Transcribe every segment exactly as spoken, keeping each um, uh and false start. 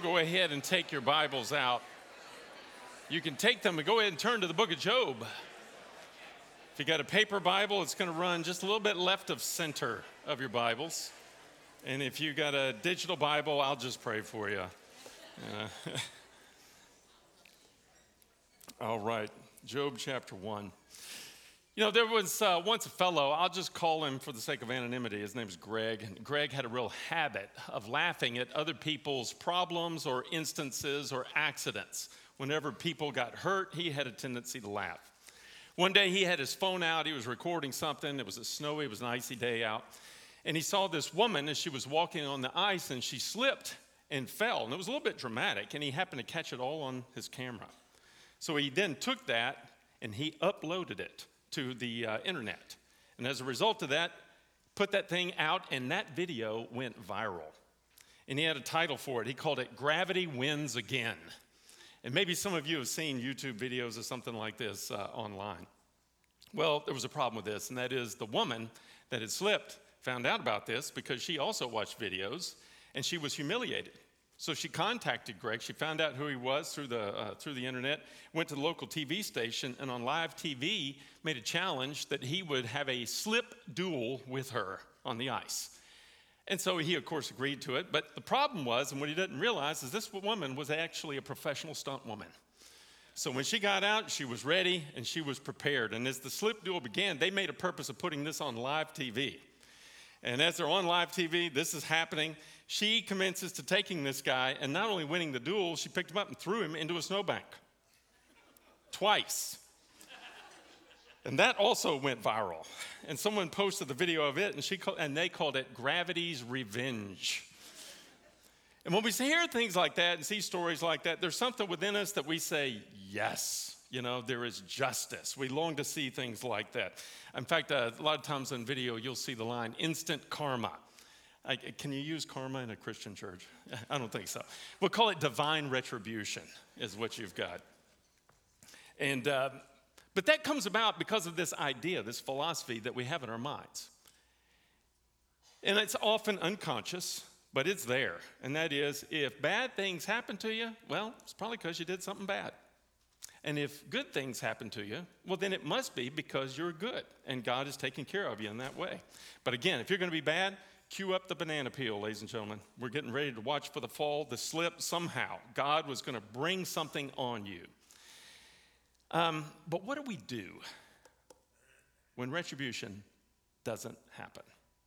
go ahead and take your Bibles out. You can take them and go ahead and turn to the book of Job. If you got a paper Bible, it's going to run just a little bit left of center of your Bibles. And if you got a digital Bible, I'll just pray for you. Uh, all right, Job chapter one. You know, there was uh, once a fellow, I'll just call him for the sake of anonymity. His name's Greg. And Greg had a real habit of laughing at other people's problems or instances or accidents. Whenever people got hurt, he had a tendency to laugh. One day he had his phone out. He was recording something. It was a snowy, it was an icy day out. And he saw this woman as she was walking on the ice, and she slipped and fell. And it was a little bit dramatic, and he happened to catch it all on his camera. So he then took that and he uploaded it to the uh, internet. And as a result of that, put that thing out, and that video went viral. And he had a title for it. He called it Gravity Wins Again. And maybe some of you have seen YouTube videos of something like this uh, online. Well, there was a problem with this, and that is the woman that had slipped found out about this because she also watched videos, and she was humiliated. So she contacted Greg. She found out who he was through the uh, through the internet, went to the local T V station, and on live T V made a challenge that he would have a slip duel with her on the ice. And so he, of course, agreed to it. But the problem was, and what he didn't realize, is this woman was actually a professional stunt woman. So when she got out, she was ready and she was prepared. And as the slip duel began, they made a purpose of putting this on live T V. And as they're on live T V, this is happening. She commences to taking this guy, and not only winning the duel, she picked him up and threw him into a snowbank. Twice. And that also went viral. And someone posted the video of it, and she called, and they called it Gravity's Revenge. And when we hear things like that and see stories like that, there's something within us that we say, yes, you know, there is justice. We long to see things like that. In fact, uh, a lot of times on video, you'll see the line, instant karma. I, can you use karma in a Christian church? I don't think so. We'll call it divine retribution is what you've got. And uh, but that comes about because of this idea, this philosophy that we have in our minds. And it's often unconscious, but it's there. And that is, if bad things happen to you, well, it's probably because you did something bad. And if good things happen to you, well, then it must be because you're good, and God is taking care of you in that way. But again, if you're going to be bad, cue up the banana peel, ladies and gentlemen. We're getting ready to watch for the fall, the slip. Somehow, God was going to bring something on you. Um, but what do we do when retribution doesn't happen?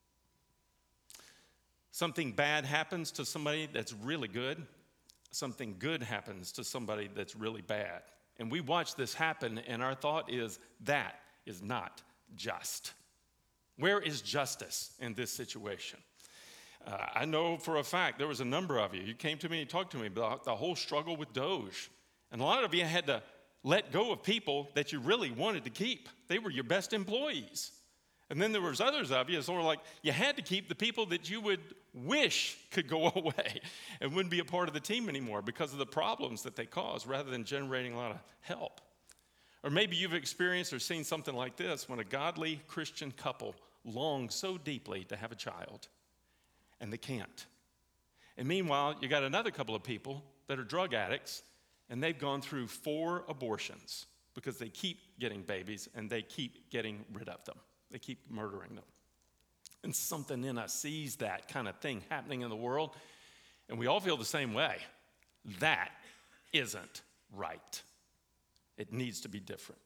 Something bad happens to somebody that's really good. Something good happens to somebody that's really bad. And we watch this happen, and our thought is, that is not just. Where is justice in this situation? Uh, I know for a fact there was a number of you. You came to me and talked to me about the whole struggle with Doge. And a lot of you had to let go of people that you really wanted to keep. They were your best employees. And then there was others of you, sort of like you had to keep the people that you would wish could go away and wouldn't be a part of the team anymore because of the problems that they cause rather than generating a lot of help. Or maybe you've experienced or seen something like this when a godly Christian couple longs so deeply to have a child and they can't. And meanwhile, you got another couple of people that are drug addicts, and they've gone through four abortions because they keep getting babies and they keep getting rid of them. They keep murdering them. And something in us sees that kind of thing happening in the world, and we all feel the same way. That isn't right. It needs to be different.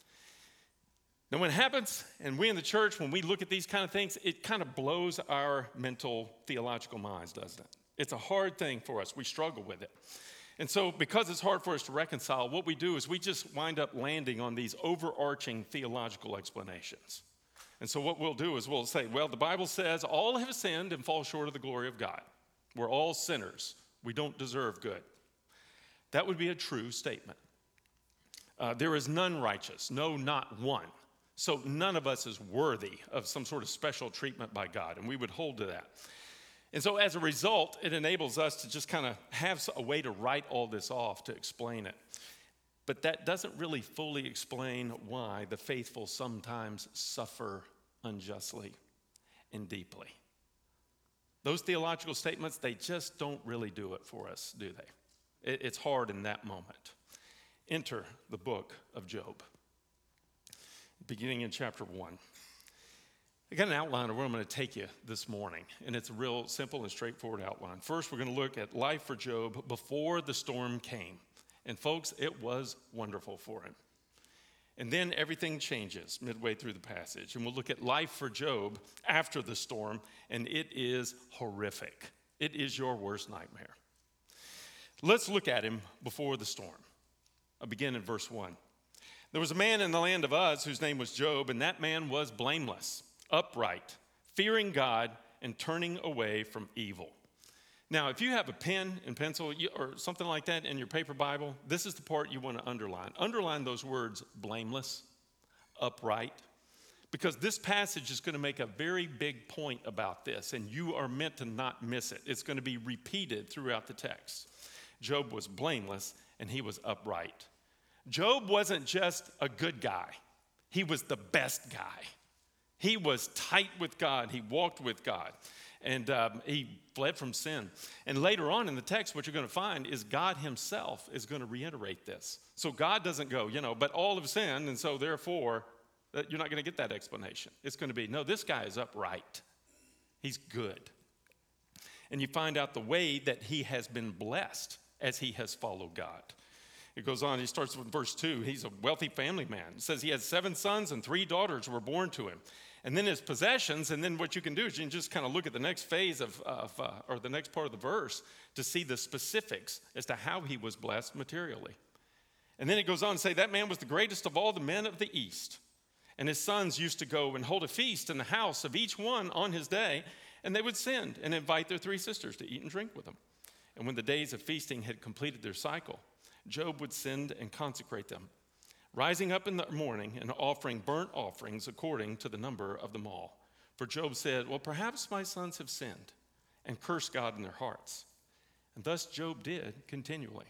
Now, when it happens, and we in the church, when we look at these kind of things, it kind of blows our mental, theological minds, doesn't it? It's a hard thing for us. We struggle with it. And so because it's hard for us to reconcile, what we do is we just wind up landing on these overarching theological explanations. And so what we'll do is we'll say, well, the Bible says all have sinned and fall short of the glory of God. We're all sinners. We don't deserve good. That would be a true statement. Uh, there is none righteous, no, not one. So none of us is worthy of some sort of special treatment by God, and we would hold to that. And so as a result, it enables us to just kind of have a way to write all this off, to explain it. But that doesn't really fully explain why the faithful sometimes suffer unjustly and deeply. Those theological statements, they just don't really do it for us, do they? It, it's hard in that moment. Enter the book of Job, beginning in chapter one. I got an outline of where I'm going to take you this morning, and it's a real simple and straightforward outline. First, we're going to look at life for Job before the storm came. And folks, it was wonderful for him. And then everything changes midway through the passage, and we'll look at life for Job after the storm, and it is horrific. It is your worst nightmare. Let's look at him before the storm. I'll begin in verse one. There was a man in the land of Uz whose name was Job, and that man was blameless, upright, fearing God, and turning away from evil. Now, if you have a pen and pencil or something like that in your paper Bible, this is the part you want to underline. Underline those words, blameless, upright, because this passage is going to make a very big point about this, and you are meant to not miss it. It's going to be repeated throughout the text. Job was blameless, and he was upright. Job wasn't just a good guy. He was the best guy. He was tight with God. He walked with God. And um, he fled from sin. And later on in the text, what you're going to find is God himself is going to reiterate this. So God doesn't go, you know, but all have sinned, and so therefore, you're not going to get that explanation. It's going to be, no, this guy is upright. He's good. And you find out the way that he has been blessed as he has followed God. It goes on, he starts with verse two. He's a wealthy family man. It says he had seven sons and three daughters were born to him. And then his possessions, and then what you can do is you can just kind of look at the next phase of, of uh, or the next part of the verse to see the specifics as to how he was blessed materially. And then it goes on to say that man was the greatest of all the men of the East. And his sons used to go and hold a feast in the house of each one on his day, and they would send and invite their three sisters to eat and drink with them. And when the days of feasting had completed their cycle, Job would send and consecrate them, rising up in the morning and offering burnt offerings according to the number of them all. For Job said, well, perhaps my sons have sinned and cursed God in their hearts. And thus Job did continually.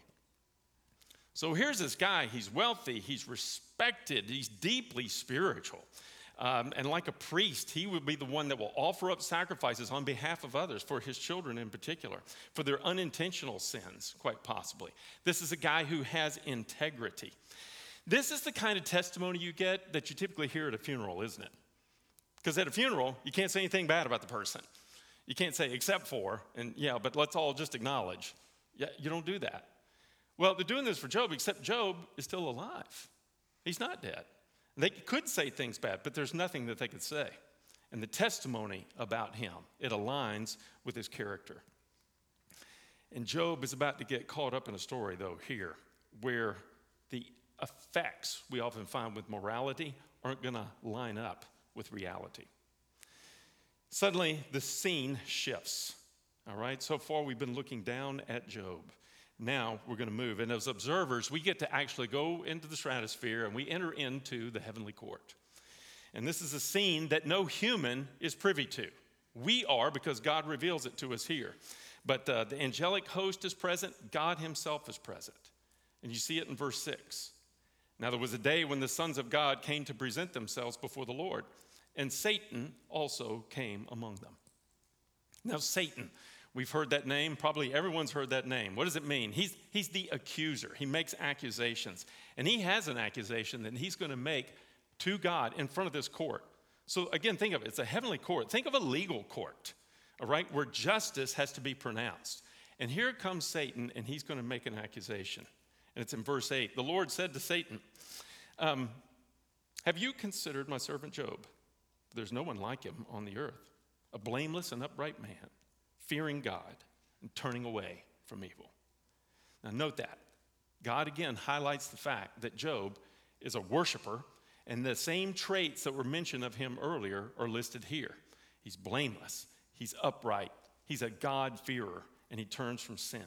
So here's this guy. He's wealthy. He's respected. He's deeply spiritual. Um, and like a priest, he would be the one that will offer up sacrifices on behalf of others, for his children in particular, for their unintentional sins, quite possibly. This is a guy who has integrity. This is the kind of testimony you get that you typically hear at a funeral, isn't it? Because at a funeral, you can't say anything bad about the person. You can't say except for, and yeah, but let's all just acknowledge. Yeah, you don't do that. Well, they're doing this for Job, except Job is still alive. He's not dead. They could say things bad, but there's nothing that they could say. And the testimony about him, it aligns with his character. And Job is about to get caught up in a story, though, here, where the effects we often find with morality aren't going to line up with reality. Suddenly, the scene shifts. All right, so far we've been looking down at Job. Now we're going to move. And as observers, we get to actually go into the stratosphere and we enter into the heavenly court. And this is a scene that no human is privy to. We are, because God reveals it to us here. But uh, the angelic host is present. God himself is present. And you see it in verse six. Now there was a day when the sons of God came to present themselves before the Lord. And Satan also came among them. Now Satan, we've heard that name. Probably everyone's heard that name. What does it mean? He's, he's the accuser. He makes accusations. And he has an accusation that he's going to make to God in front of this court. So again, think of it. It's a heavenly court. Think of a legal court, all right, where justice has to be pronounced. And here comes Satan, and he's going to make an accusation. And it's in verse eight. The Lord said to Satan, um, have you considered my servant Job? There's no one like him on the earth, a blameless and upright man, fearing God and turning away from evil. Now note that. God again highlights the fact that Job is a worshiper, and the same traits that were mentioned of him earlier are listed here. He's blameless, he's upright, he's a God-fearer, and he turns from sin.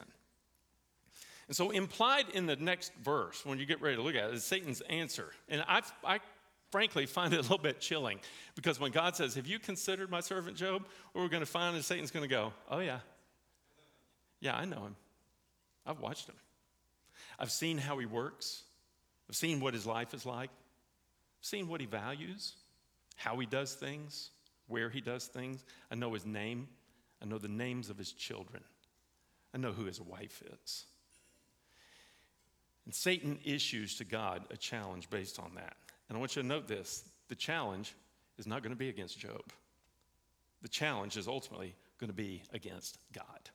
And so implied in the next verse, when you get ready to look at it, is Satan's answer. And I, I frankly find it a little bit chilling, because when God says, have you considered my servant Job? What we're going to find is Satan's going to go, oh yeah, yeah, I know him. I've watched him. I've seen how he works. I've seen what his life is like. I've seen what he values, how he does things, where he does things. I know his name. I know the names of his children. I know who his wife is. And Satan issues to God a challenge based on that. And I want you to note this. The challenge is not going to be against Job. The challenge is ultimately going to be against God.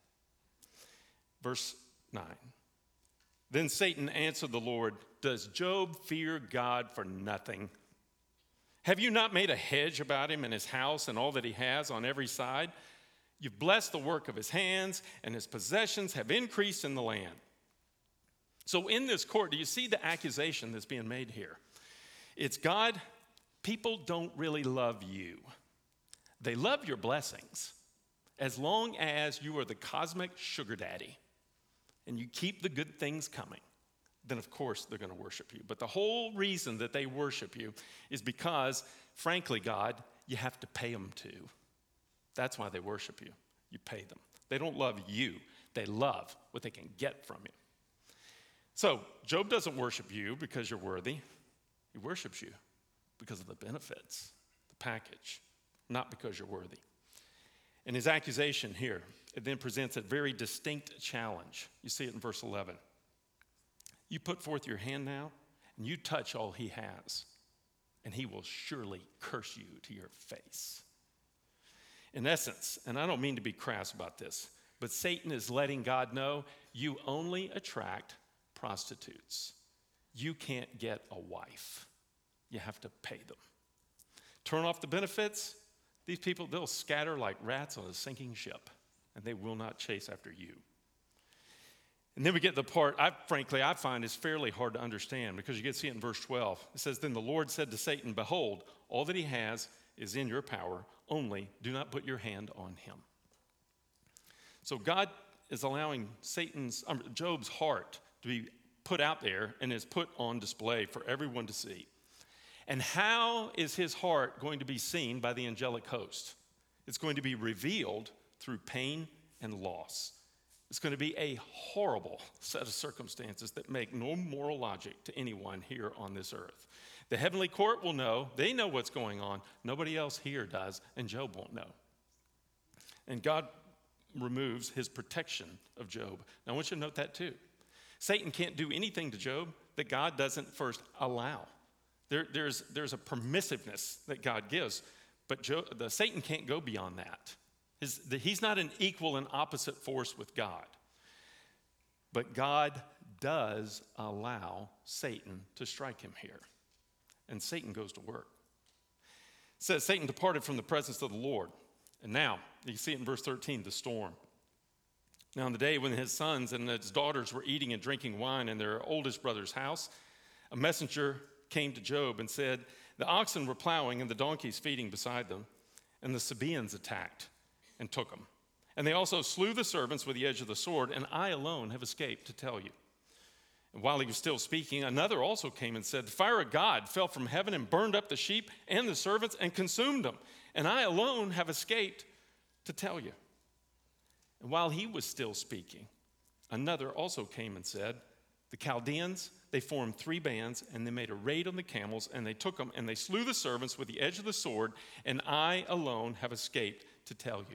Verse nine. Then Satan answered the Lord, "Does Job fear God for nothing? Have you not made a hedge about him and his house and all that he has on every side? You've blessed the work of his hands, and his possessions have increased in the land." So in this court, do you see the accusation that's being made here? It's God, people don't really love you. They love your blessings as long as you are the cosmic sugar daddy and you keep the good things coming. Then of course they're going to worship you. But the whole reason that they worship you is because, frankly, God, you have to pay them to. That's why they worship you. You pay them. They don't love you. They love what they can get from you. So Job doesn't worship you because you're worthy. He worships you because of the benefits, the package, not because you're worthy. And his accusation here, it then presents a very distinct challenge. You see it in verse eleven. You put forth your hand now, and you touch all he has, and he will surely curse you to your face. In essence, and I don't mean to be crass about this, but Satan is letting God know you only attract prostitutes. You can't get a wife. You have to pay them. Turn off the benefits, these people, they'll scatter like rats on a sinking ship, and they will not chase after you. And then we get the part, I frankly, I find is fairly hard to understand, because you get to see it in verse twelve. It says, "Then the Lord said to Satan, behold, all that he has is in your power, only do not put your hand on him." So God is allowing Satan's, um, Job's heart to be put out there and is put on display for everyone to see. And how is his heart going to be seen by the angelic host? It's going to be revealed through pain and loss. It's going to be a horrible set of circumstances that make no moral logic to anyone here on this earth. The heavenly court will know. They know what's going on. Nobody else here does, and Job won't know. And God removes his protection of Job. Now, I want you to note that too. Satan can't do anything to Job that God doesn't first allow. There, there's, there's a permissiveness that God gives, but Job, the, Satan can't go beyond that. His, the, he's not an equal and opposite force with God. But God does allow Satan to strike him here. And Satan goes to work. It says, Satan departed from the presence of the Lord. And now, you see it in verse thirteen, the storm. Now, on the day when his sons and his daughters were eating and drinking wine in their oldest brother's house, a messenger came to Job and said, the oxen were plowing and the donkeys feeding beside them, and the Sabaeans attacked and took them. And they also slew the servants with the edge of the sword, and I alone have escaped to tell you. And while he was still speaking, another also came and said, the fire of God fell from heaven and burned up the sheep and the servants and consumed them, and I alone have escaped to tell you. And while he was still speaking, another also came and said, the Chaldeans, they formed three bands, and they made a raid on the camels, and they took them, and they slew the servants with the edge of the sword, and I alone have escaped to tell you.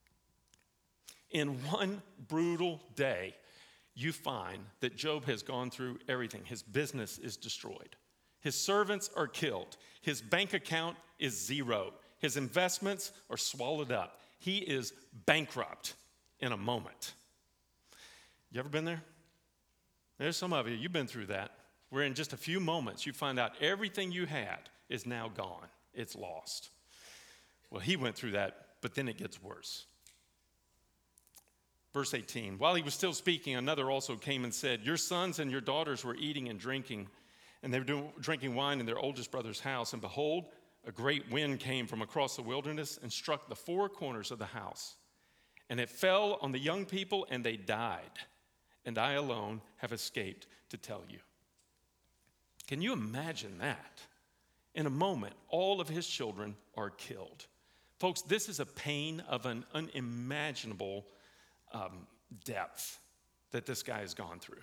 In one brutal day, you find that Job has gone through everything. His business is destroyed. His servants are killed. His bank account is zero. His investments are swallowed up. He is bankrupt in a moment. You ever been there? There's some of you, you've been through that, where in just a few moments you find out everything you had is now gone. It's lost. Well, he went through that, but then it gets worse. Verse eighteen, while he was still speaking, another also came and said, your sons and your daughters were eating and drinking, and they were doing, drinking wine in their oldest brother's house, and behold, a great wind came from across the wilderness and struck the four corners of the house. And it fell on the young people, and they died. And I alone have escaped to tell you. Can you imagine that? In a moment, all of his children are killed. Folks, this is a pain of an unimaginable um, depth that this guy has gone through.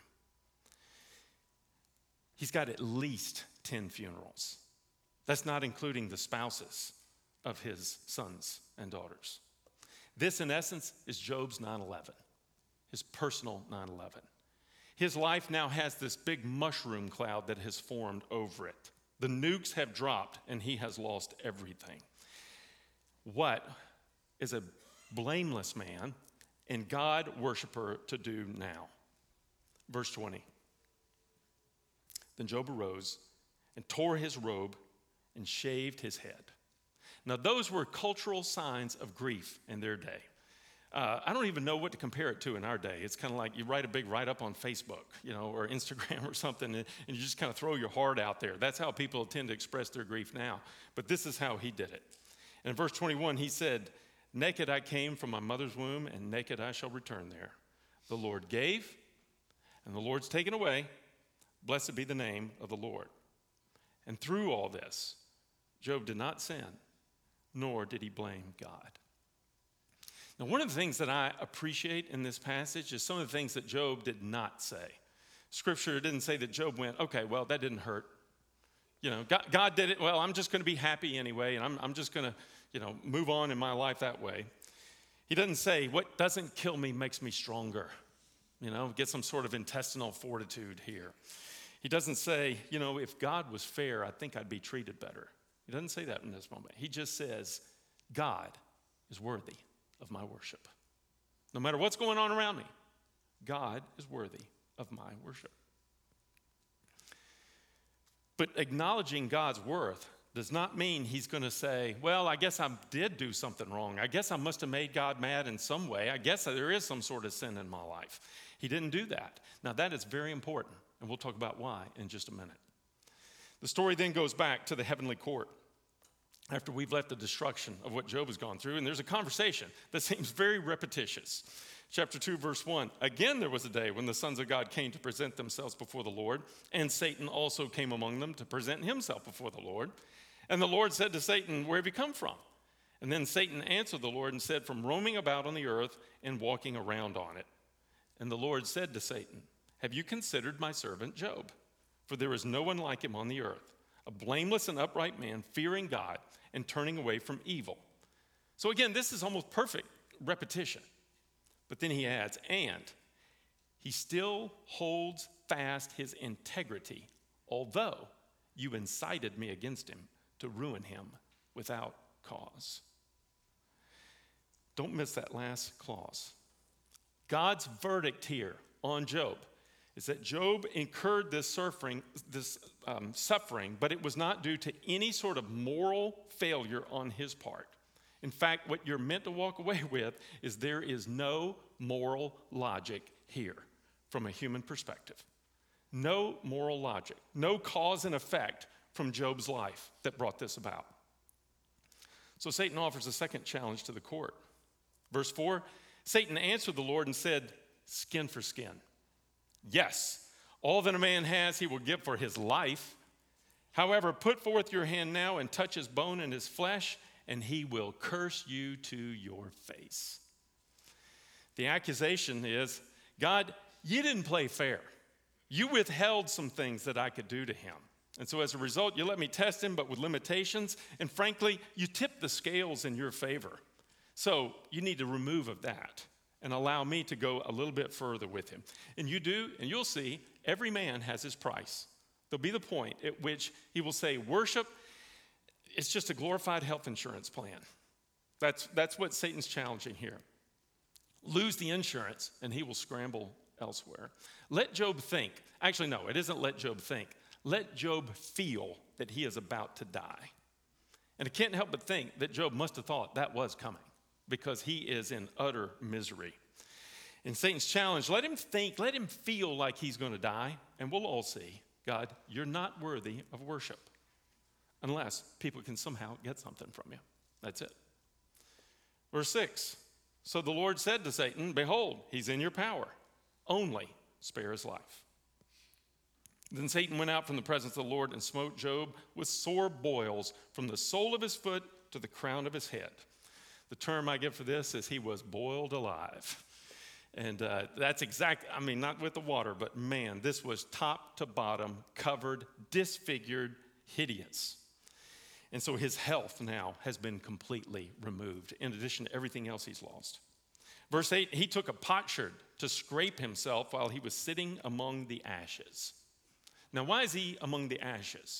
He's got at least ten funerals. That's not including the spouses of his sons and daughters. This, in essence, is Job's nine eleven, his personal nine eleven. His life now has this big mushroom cloud that has formed over it. The nukes have dropped, and he has lost everything. What is a blameless man and God worshiper to do now? Verse twenty. Then Job arose and tore his robe and shaved his head. Now, those were cultural signs of grief in their day. Uh, I don't even know what to compare it to in our day. It's kind of like you write a big write-up on Facebook, you know, or Instagram or something, and, and you just kind of throw your heart out there. That's how people tend to express their grief now. But this is how he did it. And in verse twenty-one, he said, naked I came from my mother's womb, and naked I shall return there. The Lord gave, and the Lord's taken away. Blessed be the name of the Lord. And through all this, Job did not sin, nor did he blame God. Now, one of the things that I appreciate in this passage is some of the things that Job did not say. Scripture didn't say that Job went, okay, well, that didn't hurt. You know, God, God did it. Well, I'm just going to be happy anyway, and I'm, I'm just going to, you know, move on in my life that way. He doesn't say, what doesn't kill me makes me stronger. You know, get some sort of intestinal fortitude here. He doesn't say, you know, if God was fair, I think I'd be treated better. He doesn't say that in this moment. He just says, God is worthy of my worship. No matter what's going on around me, God is worthy of my worship. But acknowledging God's worth does not mean he's going to say, well, I guess I did do something wrong. I guess I must have made God mad in some way. I guess there is some sort of sin in my life. He didn't do that. Now, that is very important, and we'll talk about why in just a minute. The story then goes back to the heavenly court after we've left the destruction of what Job has gone through, and there's a conversation that seems very repetitious. Chapter two, verse one, again there was a day when the sons of God came to present themselves before the Lord, and Satan also came among them to present himself before the Lord. And the Lord said to Satan, where have you come from? And then Satan answered the Lord and said, from roaming about on the earth and walking around on it. And the Lord said to Satan, have you considered my servant Job? For there is no one like him on the earth, a blameless and upright man, fearing God and turning away from evil. So again, this is almost perfect repetition. But then he adds, and he still holds fast his integrity, although you incited me against him to ruin him without cause. Don't miss that last clause. God's verdict here on Job is that Job incurred this suffering, this um, suffering, but it was not due to any sort of moral failure on his part. In fact, what you're meant to walk away with is there is no moral logic here from a human perspective. No moral logic, no cause and effect from Job's life that brought this about. So Satan offers a second challenge to the court. Verse four, Satan answered the Lord and said, skin for skin. Yes, all that a man has he will give for his life. However, put forth your hand now and touch his bone and his flesh, and he will curse you to your face. The accusation is, God, you didn't play fair. You withheld some things that I could do to him. And so as a result, you let me test him, but with limitations. And frankly, you tipped the scales in your favor. So you need to remove of that and allow me to go a little bit further with him. And you do, and you'll see, every man has his price. There'll be the point at which he will say, worship, it's just a glorified health insurance plan. That's, that's what Satan's challenging here. Lose the insurance, and he will scramble elsewhere. Let Job think. Actually, no, it isn't let Job think. Let Job feel that he is about to die. And I can't help but think that Job must have thought that was coming because he is in utter misery. In Satan's challenge, let him think, let him feel like he's going to die, and we'll all see, God, you're not worthy of worship unless people can somehow get something from you. That's it. Verse six, so the Lord said to Satan, behold, he's in your power. Only spare his life. Then Satan went out from the presence of the Lord and smote Job with sore boils from the sole of his foot to the crown of his head. The term I give for this is he was boiled alive. And uh, that's exact, I mean, not with the water, but man, this was top to bottom, covered, disfigured, hideous. And so his health now has been completely removed, in addition to everything else he's lost. Verse eight, he took a potsherd to scrape himself while he was sitting among the ashes. Now, why is he among the ashes?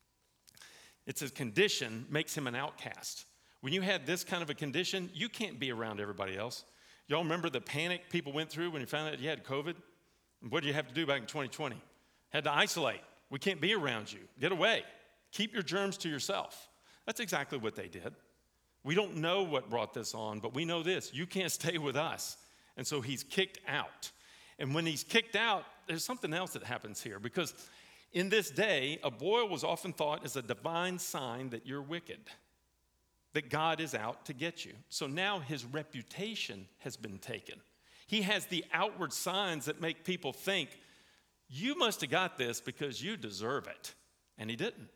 It's a condition makes him an outcast. When you had this kind of a condition, you can't be around everybody else. Y'all remember the panic people went through when you found out you had COVID? What did you have to do back in twenty twenty? Had to isolate. We can't be around you. Get away. Keep your germs to yourself. That's exactly what they did. We don't know what brought this on, but we know this. You can't stay with us. And so he's kicked out. And when he's kicked out, there's something else that happens here, because in this day, a boil was often thought as a divine sign that you're wicked, that God is out to get you. So now his reputation has been taken. He has the outward signs that make people think, you must have got this because you deserve it. And he didn't.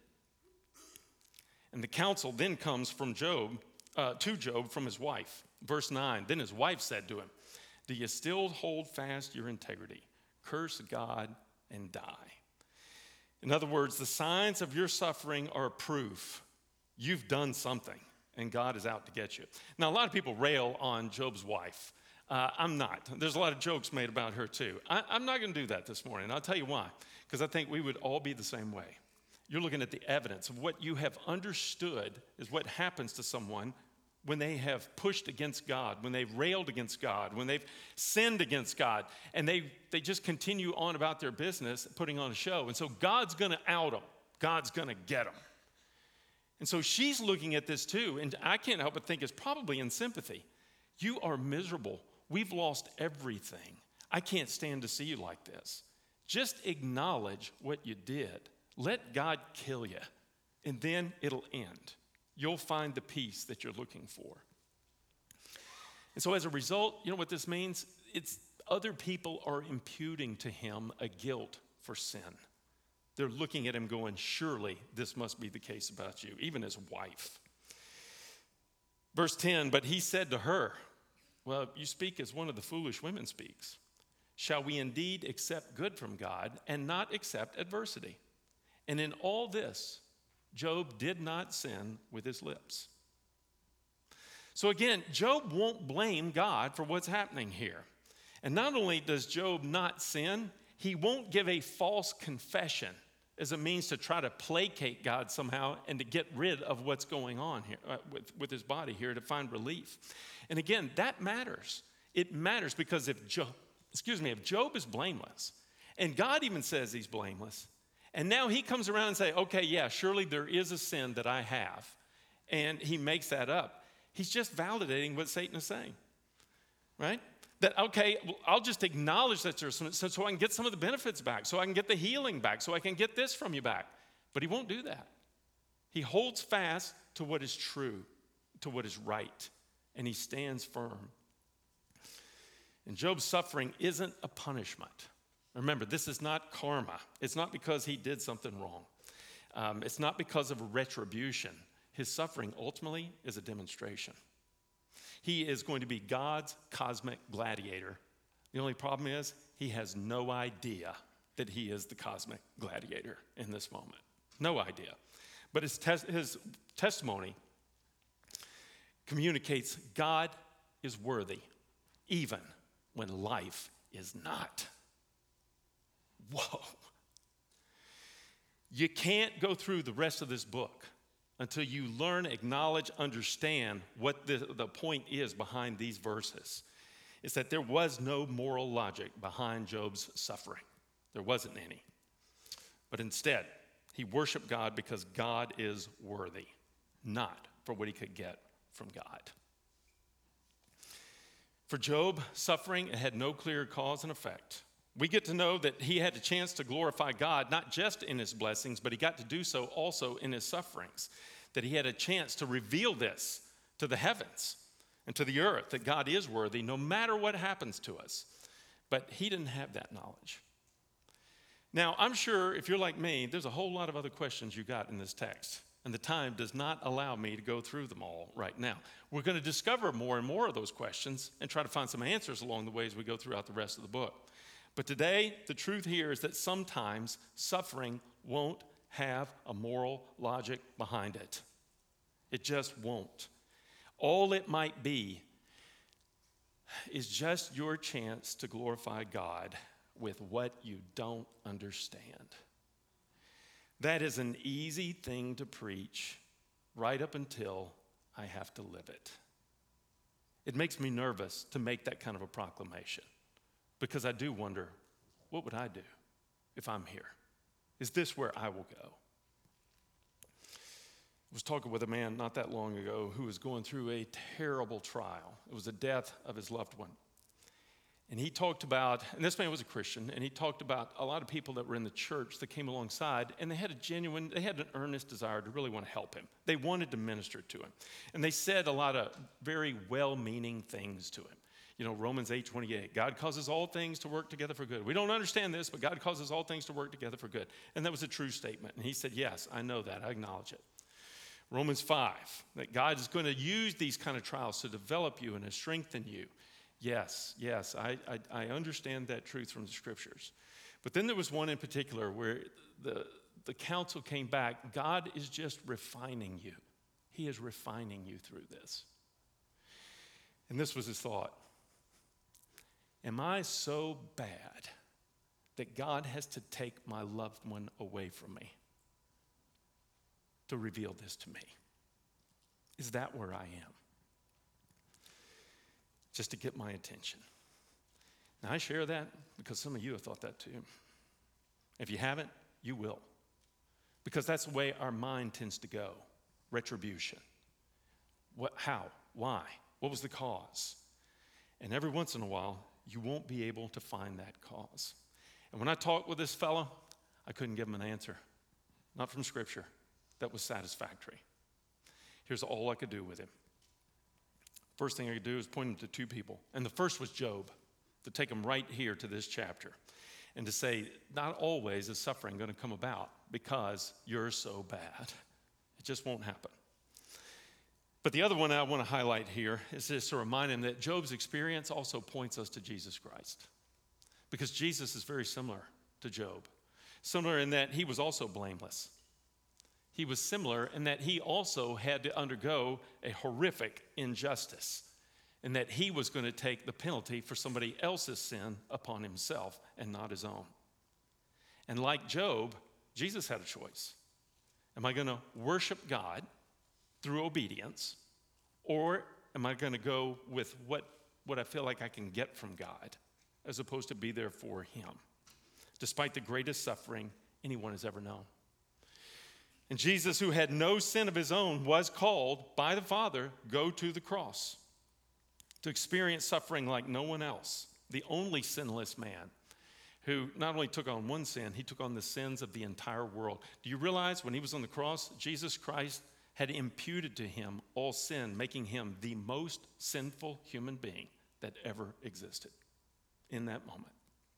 And the counsel then comes from Job, uh, to Job from his wife. Verse nine, then his wife said to him, do you still hold fast your integrity? Curse God and die. In other words, the signs of your suffering are proof you've done something and God is out to get you. Now, a lot of people rail on Job's wife. Uh, I'm not. There's a lot of jokes made about her too. I, I'm not going to do that this morning. I'll tell you why. Because I think we would all be the same way. You're looking at the evidence of what you have understood is what happens to someone when they have pushed against God, when they've railed against God, when they've sinned against God, and they, they just continue on about their business, putting on a show. And so God's going to out them. God's going to get them. And so she's looking at this too, and I can't help but think it's probably in sympathy. You are miserable. We've lost everything. I can't stand to see you like this. Just acknowledge what you did. Let God kill you, and then it'll end. You'll find the peace that you're looking for. And so as a result, you know what this means? It's other people are imputing to him a guilt for sin. They're looking at him going, surely this must be the case about you, even his wife. Verse ten, but he said to her, well, you speak as one of the foolish women speaks. Shall we indeed accept good from God and not accept adversity? And in all this, Job did not sin with his lips. So again, Job won't blame God for what's happening here. And not only does Job not sin, he won't give a false confession as a means to try to placate God somehow and to get rid of what's going on here uh, with, with his body here to find relief. And again, that matters. It matters because if Job, excuse me, if Job is blameless, and God even says he's blameless, and now he comes around and say, okay, yeah, surely there is a sin that I have. And he makes that up. He's just validating what Satan is saying, right? That, okay, I'll just acknowledge that there's some, so, so I can get some of the benefits back, so I can get the healing back, so I can get this from you back. But he won't do that. He holds fast to what is true, to what is right, and he stands firm. And Job's suffering isn't a punishment. Remember, this is not karma. It's not because he did something wrong. Um, it's not because of a retribution. His suffering ultimately is a demonstration. He is going to be God's cosmic gladiator. The only problem is he has no idea that he is the cosmic gladiator in this moment. No idea. But his, tes- his testimony communicates God is worthy, even when life is not. Whoa. You can't go through the rest of this book until you learn, acknowledge, understand what the, the point is behind these verses. It's that there was no moral logic behind Job's suffering. There wasn't any. But instead, he worshiped God because God is worthy, not for what he could get from God. For Job, suffering had no clear cause and effect. We get to know that he had a chance to glorify God, not just in his blessings, but he got to do so also in his sufferings. That he had a chance to reveal this to the heavens and to the earth, that God is worthy no matter what happens to us. But he didn't have that knowledge. Now, I'm sure if you're like me, there's a whole lot of other questions you got in this text. And the time does not allow me to go through them all right now. We're going to discover more and more of those questions and try to find some answers along the way as we go throughout the rest of the book. But today, the truth here is that sometimes suffering won't have a moral logic behind it. It just won't. All it might be is just your chance to glorify God with what you don't understand. That is an easy thing to preach right up until I have to live it. It makes me nervous to make that kind of a proclamation because I do wonder, what would I do if I'm here? Is this where I will go? I was talking with a man not that long ago who was going through a terrible trial. It was the death of his loved one. And he talked about, and this man was a Christian, and he talked about a lot of people that were in the church that came alongside, and they had a genuine, they had an earnest desire to really want to help him. They wanted to minister to him. And they said a lot of very well-meaning things to him. You know, Romans eight twenty-eight, God causes all things to work together for good. We don't understand this, but God causes all things to work together for good. And that was a true statement. And he said, yes, I know that. I acknowledge it. Romans five, that God is going to use these kind of trials to develop you and to strengthen you. Yes, yes, I, I, I understand that truth from the scriptures. But then there was one in particular where the, the counsel came back. God is just refining you. He is refining you through this. And this was his thought. Am I so bad that God has to take my loved one away from me to reveal this to me? Is that where I am? Just to get my attention. Now, I share that because some of you have thought that too. If you haven't, you will. Because that's the way our mind tends to go. Retribution. What? How? Why? What was the cause? And every once in a while, you won't be able to find that cause. And when I talked with this fellow, I couldn't give him an answer. Not from Scripture. That was satisfactory. Here's all I could do with him. First thing I could do is point him to two people. And the first was Job, to take him right here to this chapter and to say, not always is suffering going to come about because you're so bad. It just won't happen. But the other one I want to highlight here is just to remind him that Job's experience also points us to Jesus Christ. Because Jesus is very similar to Job. Similar in that he was also blameless. He was similar in that he also had to undergo a horrific injustice, and that he was going to take the penalty for somebody else's sin upon himself and not his own. And like Job, Jesus had a choice. Am I going to worship God through obedience, or am I going to go with what, what I feel like I can get from God, as opposed to be there for him, despite the greatest suffering anyone has ever known? And Jesus, who had no sin of his own, was called by the Father, go to the cross, to experience suffering like no one else, the only sinless man who not only took on one sin, he took on the sins of the entire world. Do you realize when he was on the cross, Jesus Christ had imputed to him all sin, making him the most sinful human being that ever existed in that moment.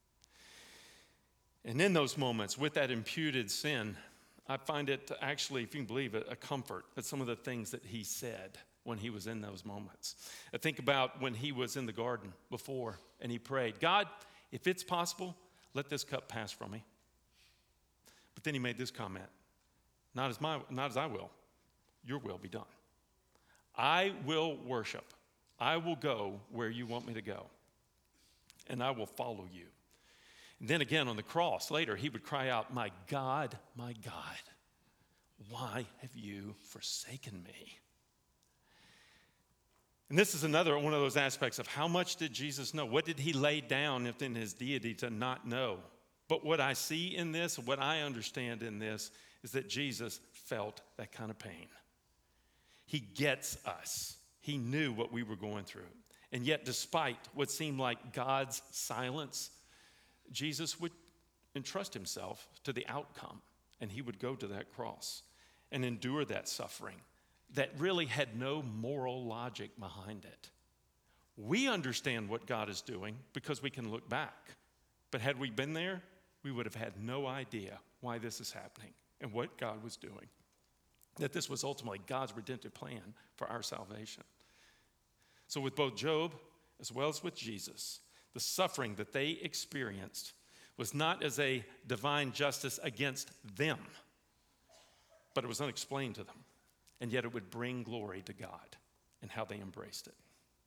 And in those moments, with that imputed sin, I find it to actually, if you can believe it, a comfort at some of the things that he said when he was in those moments. I think about when he was in the garden before and he prayed, God, if it's possible, let this cup pass from me. But then he made this comment, not as my, not as I will, your will be done. I will worship. I will go where you want me to go. And I will follow you. And then again on the cross later, he would cry out, my God, my God, why have you forsaken me? And this is another one of those aspects of how much did Jesus know? What did he lay down in his deity to not know? But what I see in this, what I understand in this, is that Jesus felt that kind of pain. He gets us. He knew what we were going through. And yet, despite what seemed like God's silence, Jesus would entrust himself to the outcome, and he would go to that cross and endure that suffering that really had no moral logic behind it. We understand what God is doing because we can look back. But had we been there, we would have had no idea why this is happening and what God was doing. That this was ultimately God's redemptive plan for our salvation. So with both Job as well as with Jesus, the suffering that they experienced was not as a divine justice against them, but it was unexplained to them. and yet it would bring glory to God, and how they embraced it.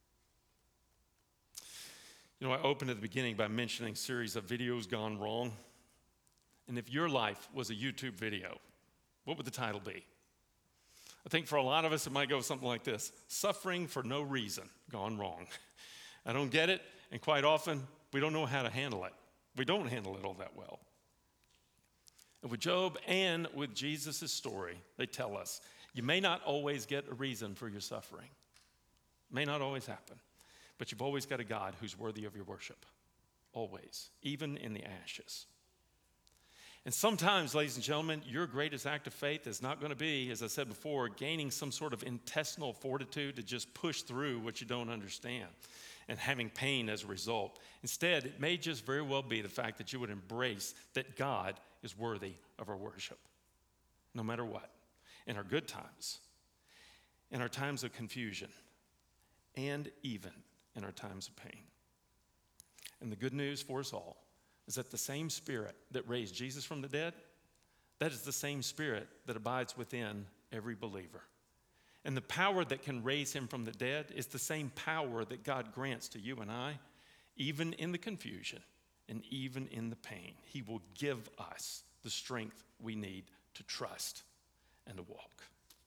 You know, I opened at the beginning by mentioning a series of videos gone wrong. And if your life was a YouTube video, what would the title be? I think for a lot of us, it might go something like this: Suffering for No Reason Gone Wrong. I don't get it, and quite often, we don't know how to handle it. We don't handle it all that well. And with Job and with Jesus' story, they tell us, you may not always get a reason for your suffering. It may not always happen. But you've always got a God who's worthy of your worship. Always. Even in the ashes. And sometimes, ladies and gentlemen, your greatest act of faith is not going to be, as I said before, gaining some sort of intestinal fortitude to just push through what you don't understand and having pain as a result. Instead, it may just very well be the fact that you would embrace that God is worthy of our worship, no matter what. In our good times, in our times of confusion, and even in our times of pain. And the good news for us all is that the same Spirit that raised Jesus from the dead, that is the same Spirit that abides within every believer. And the power that can raise him from the dead is the same power that God grants to you and I, even in the confusion and even in the pain. He will give us the strength we need to trust and to walk,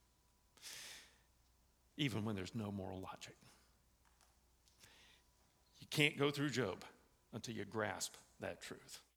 even when there's no moral logic. You can't go through Job until you grasp that truth.